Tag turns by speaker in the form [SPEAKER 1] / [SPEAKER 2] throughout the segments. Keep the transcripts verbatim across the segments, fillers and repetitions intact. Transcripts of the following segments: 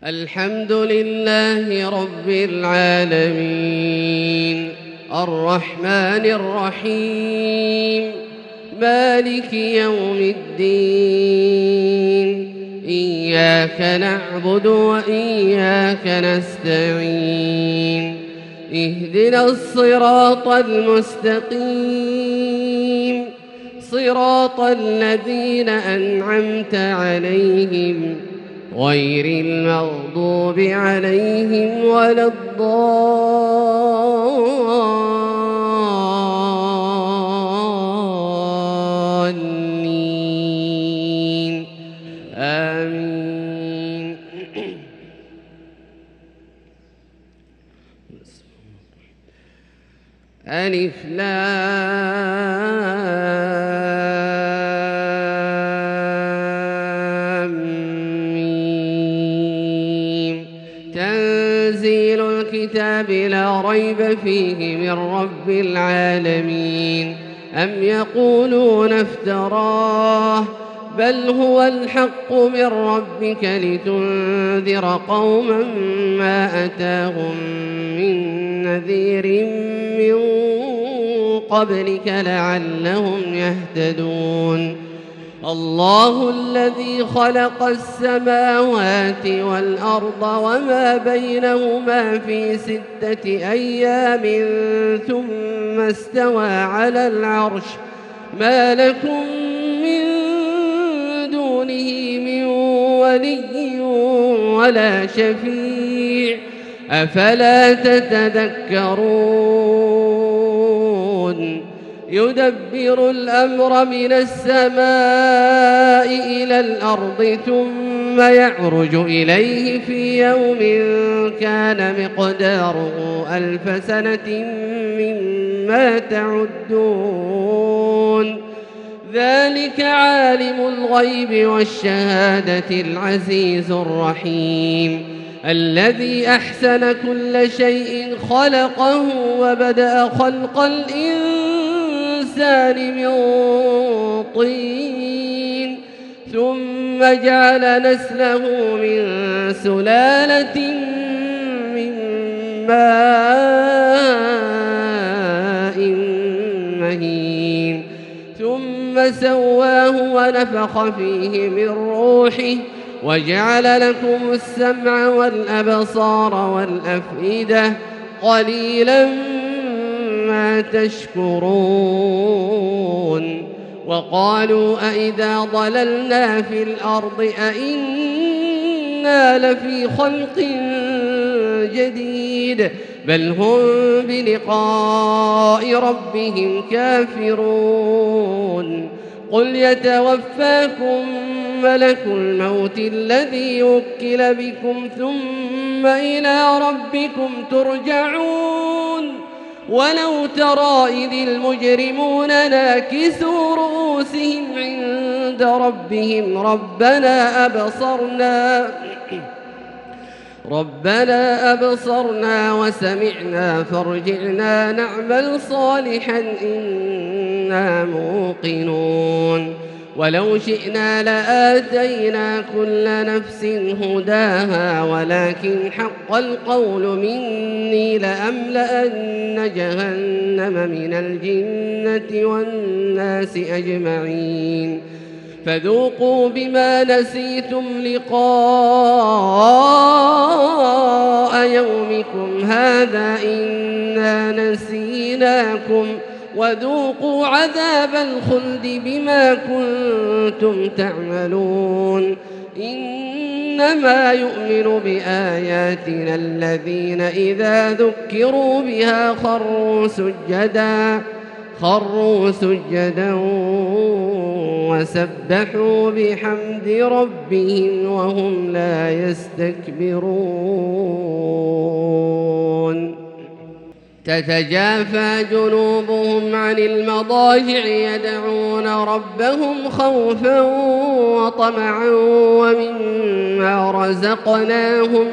[SPEAKER 1] الحمد لله رب العالمين الرحمن الرحيم مالك يوم الدين إياك نعبد وإياك نستعين اهدنا الصراط المستقيم صراط الذين أنعمت عليهم غير المغضوب عليهم ولا الضالين آمين. ألف لام ميم تنزيل الكتاب لا ريب فيه من رب العالمين. أم يقولون افتراه بل هو الحق من ربك لتنذر قوما ما أتاهم من نذير من قبلك لعلهم يهتدون. الله الذي خلق السماوات والأرض وما بينهما في ستة أيام ثم استوى على العرش ما لكم من دونه من ولي ولا شفيع أفلا تتذكرون. يدبر الأمر من السماء إلى الأرض ثم يعرج إليه في يوم كان مقداره ألف سنة مما تعدون. ذلك عالم الغيب والشهادة العزيز الرحيم الذي أحسن كل شيء خلقه وبدأ خلق الإنسان من طين ثم جعل نسله من سلالة من ماء مهين ثم سواه ونفخ فيه من روحه وجعل لكم السمع والأبصار والأفئدة قليلا ما تشكرون. وقالوا أئذا ضللنا في الأرض أئنا لفي خلق جديد بل هم بلقاء ربهم كافرون. قل يتوفاكم ملك الموت الذي وكل بكم ثم إلى ربكم ترجعون. ولو ترى إذ المجرمون ناكسوا رؤوسهم عند ربهم ربنا أبصرنا ربنا أبصرنا وسمعنا فارجعنا نعمل صالحا إنا موقنون. ولو شئنا لآتينا كل نفس هداها ولكن حق القول مني لأملأن جهنم من الجنة والناس أجمعين. فذوقوا بما نسيتم لقاء يومكم هذا إنا نسيناكم وذوقوا عذاب الخلد بما كنتم تعملون. إنما يؤمن بآياتنا الذين إذا ذكروا بها خروا سجدا خروا سجدا وسبحوا بحمد ربهم وهم لا يستكبرون. تتجافى جنوبهم عن المضاجع يدعون ربهم خوفا وطمعا ومما رزقناهم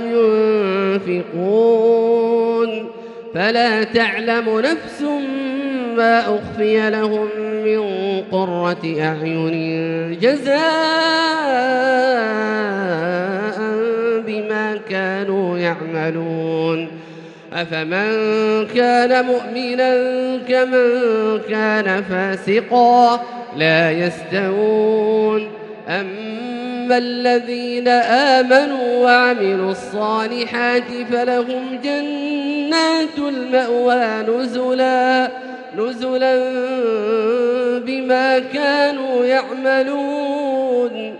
[SPEAKER 1] ينفقون. فلا تعلم نفس ما أخفي لهم من قرة أعين جزاء بما ما كانوا يعملون أفمن كان مؤمنا كمن كان فاسقا لا يستوون أما الذين آمنوا وعملوا الصالحات فلهم جنات المأوى نزلا نزلا بما كانوا يعملون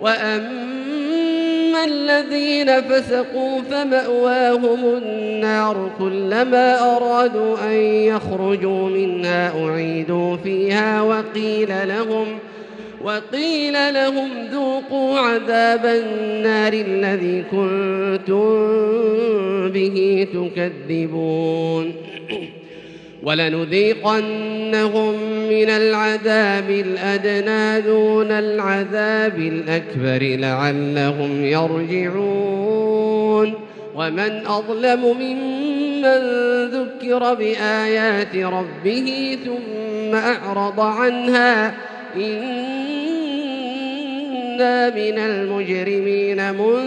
[SPEAKER 1] وأما الذين فسقوا فمأواهم النار كلما أرادوا أن يخرجوا منها أعيدوا فيها وقيل لهم وقيل لهم ذوقوا عذاب النار الذي كنتم به تكذبون ولنذيقنهم من العذاب الأدنى دون العذاب الأكبر لعلهم يرجعون ومن أظلم ممن ذكر بآيات ربه ثم أعرض عنها إنا من المجرمين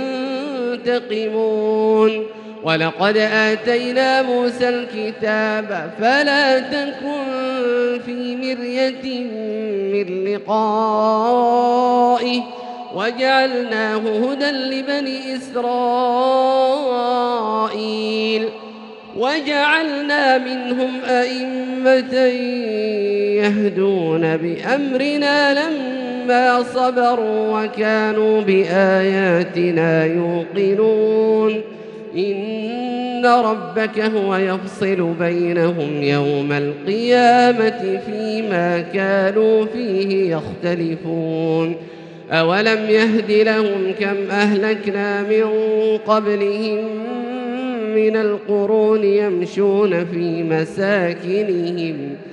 [SPEAKER 1] منتقمون ولقد آتينا موسى الكتاب فلا تكن في مرية من لقائه وجعلناه هدى لبني إسرائيل وجعلنا منهم أئمة يهدون بأمرنا لما صبروا وكانوا بآياتنا يوقنون إن ربك هو يفصل بينهم يوم القيامة فيما كانوا فيه يختلفون أولم يهد لهم كم أهلكنا من قبلهم من القرون يمشون في مساكنهم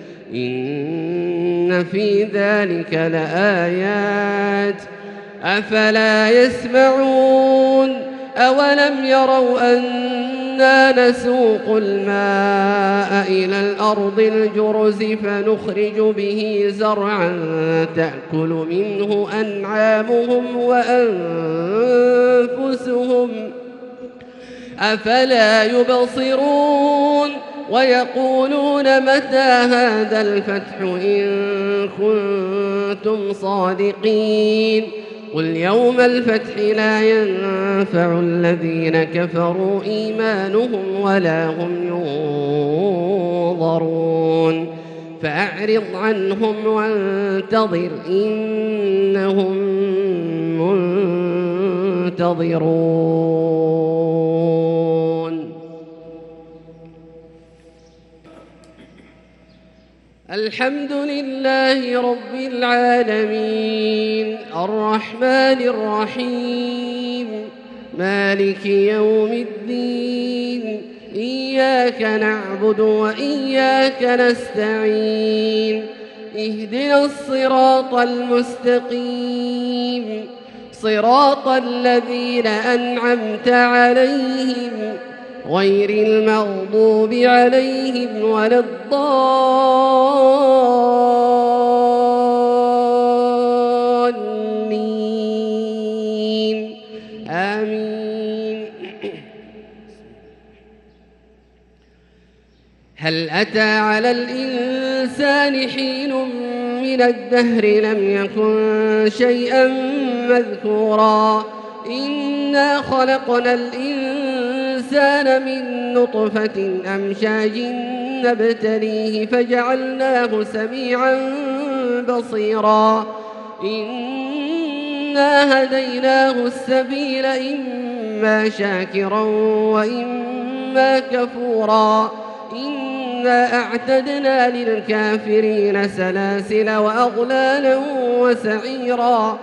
[SPEAKER 1] إن في ذلك لآيات أفلا يسمعون أولم يروا أنا نسوق الماء إلى الأرض الجرز فنخرج به زرعا تأكل منه أنعامهم وأنفسهم أفلا يبصرون ويقولون متى هذا الفتح إن كنتم صادقين قل يوم الفتح لا ينفع الذين كفروا إيمانهم ولا هم ينظرون فأعرض عنهم وانتظر إنهم منتظرون الحمد لله رب العالمين الرحمن الرحيم مالك يوم الدين إياك نعبد وإياك نستعين اهدنا الصراط المستقيم صراط الذين أنعمت عليهم غير المغضوب عليهم ولا الضالين آمين. هل أتى على الإنسان حين من الدهر لم يكن شيئا مذكورا إنا خلقنا الإنسان من نطفة أمشاج نبتليه فجعلناه سميعا بصيرا إنا هديناه السبيل إما شاكرا وإما كفورا إنا أعتدنا للكافرين سلاسل وأغلالا وسعيرا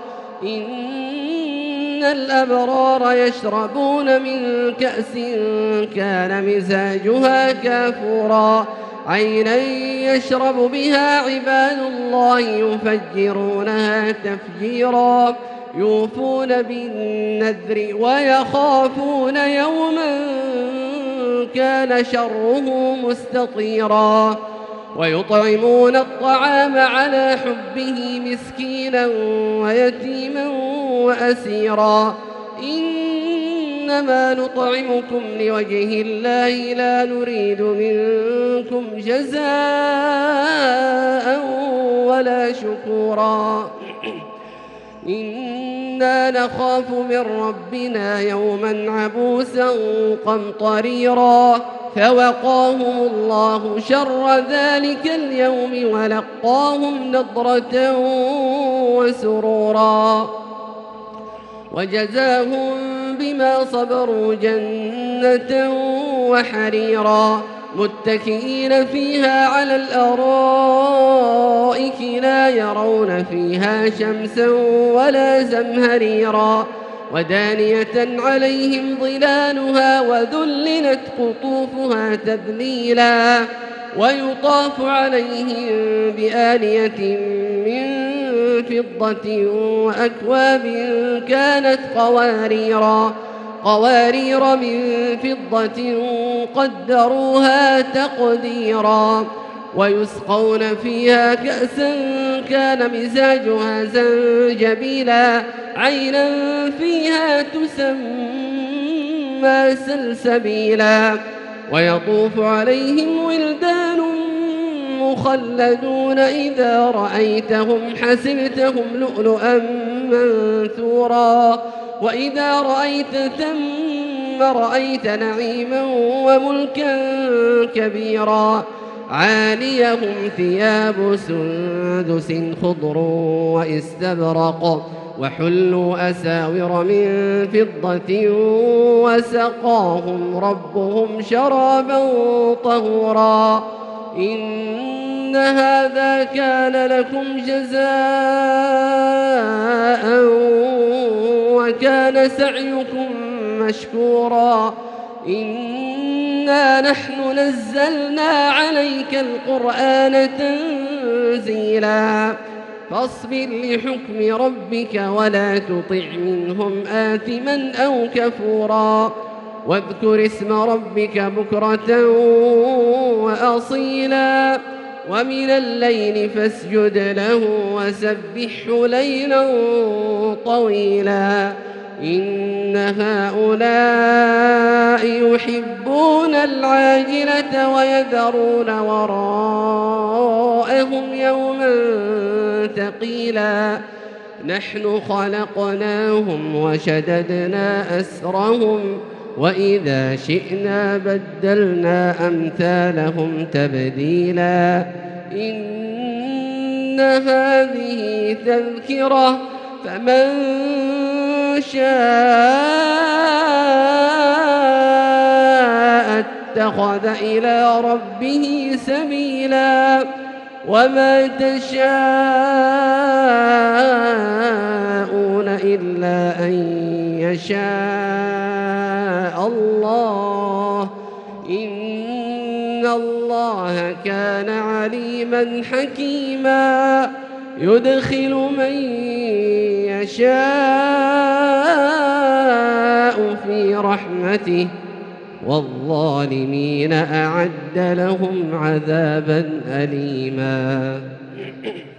[SPEAKER 1] إن الأبرار يشربون من كأس كان مزاجها كافورا عينا يشرب بها عباد الله يفجرونها تفجيرا يوفون بالنذر ويخافون يوما كان شره مستطيرا ويطعمون الطعام على حبه مسكينا ويتيما وأسيرا إنما نطعمكم لوجه الله لا نريد منكم جزاء ولا شكورا إنا نخاف من ربنا يوما عبوسا قمطريرا فوقاهم الله شر ذلك اليوم ولقاهم نضرة وسرورا وجزاهم بما صبروا جنة وحريرا متكئين فيها على الأرائك لا يرون فيها شمسا ولا زمهريرا ودانية عليهم ظلالها وذللت قطوفها تذليلا ويطاف عليهم بآنية من فضة وأكواب كانت قواريرا قوارير من فضة قدروها تقديرا ويسقون فيها كأسا كان مزاجها زنجبيلا عينا فيها تسمى سلسبيلا ويطوف عليهم ولدان مخلدون إذا رأيتهم حسبتهم لؤلؤا منثورا وإذا رأيت ثم رأيت نعيما وملكا كبيرا عاليهم ثياب سندس خضر واستبرق وحلوا أساور من فضة وسقاهم ربهم شرابا طهورا إن هذا كان لكم جزاء وكان سعيكم مشكورا إنا نحن نزلنا عليك القرآن تنزيلا فاصبر لحكم ربك ولا تطع منهم آثما أو كفورا واذكر اسم ربك بكرة وأصيلا ومن الليل فاسجد له وسبحه ليلا طويلا إن هؤلاء يحبون العاجلة ويذرون وراءهم يوما ثقيلا نحن خلقناهم وشددنا أسرهم وإذا شئنا بدلنا أمثالهم تبديلا إن هذه تذكرة فمن شاء اتخذ إلى ربه سبيلا وما تشاءون إلا أن يشاء الله إن الله كان عليما حكيما يدخل من يشاء في رحمته والظالمين أعد لهم عذابا أليما